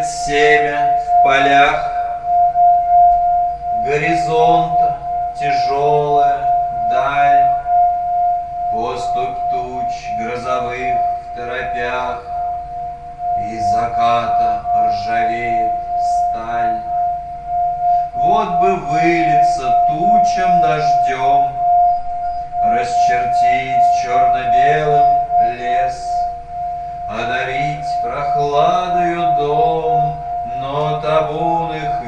сыплет семя в полях горизонта тяжелая даль, поступь туч грозовых в торопях, из заката ржавеет сталь. Вот бы вылиться тучам дождем, расчертить черно-белым лес, одарить прохладою дом, но табун их